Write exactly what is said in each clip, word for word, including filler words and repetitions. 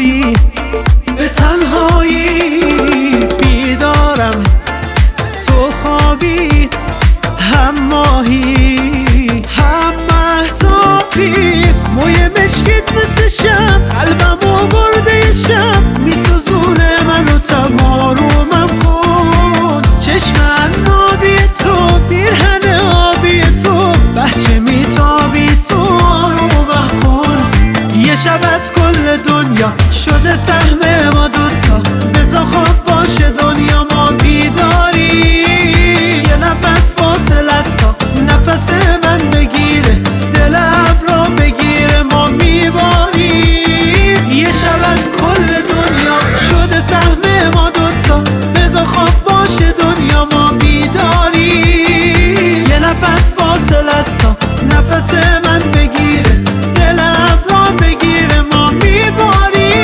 تنهایی به تنهایی بیدارم، تو خوابی هم ماهی هم مهتابی، موی مشکت مثل شب قلبمو برده شب، میسوزونه منو تمارومم کن، چشم عنابی تو پیرهن آبی تو، بهجه میتابی تو آرومم کن. یه شب از کل دنیا شده سهم ما دوتا، بذار خواب باشه دنیا ما بیداری، یه نفس فاصل از تا نفس من بگیره، دل ابرا بگیره ما میباریم. یه شب از کل دنیا شده سهم ما دوتا، بذار خواب باشه دنیا ما بیداری، یه نفس فاصل از تا نفس من بگیره، دل ابرا بگیره ما میباریم.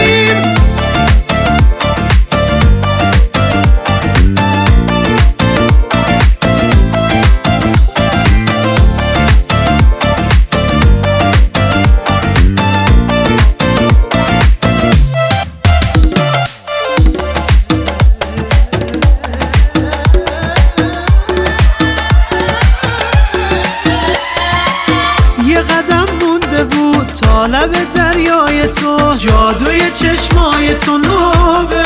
تا لب دریای تو جادوی چشمای تو نوبه،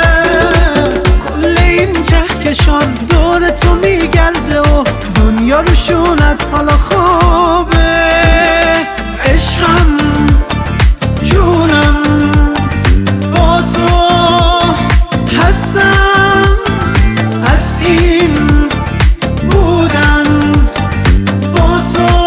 کل این کهکشان دور تو میگرده و دنیا رو شونت حالا خوابه. عشقم جونم با تو هستم، از این بودن با تو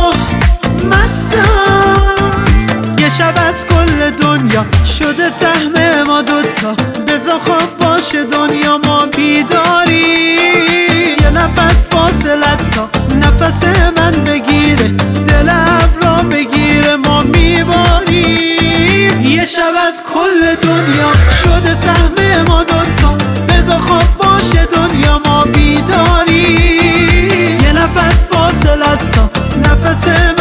شب از کل دنیا شده سهم ما دوتا، بذار خواب باشه دنیا ما بیداری، یه نفس فاصل از تا نفس من بگیره، دل ابرا بگیره ما میباریم. یه شب از کل دنیا شده سهم ما دوتا، بذار خواب باشه دنیا ما بیداری، یه نفس فاصل از تا نفس من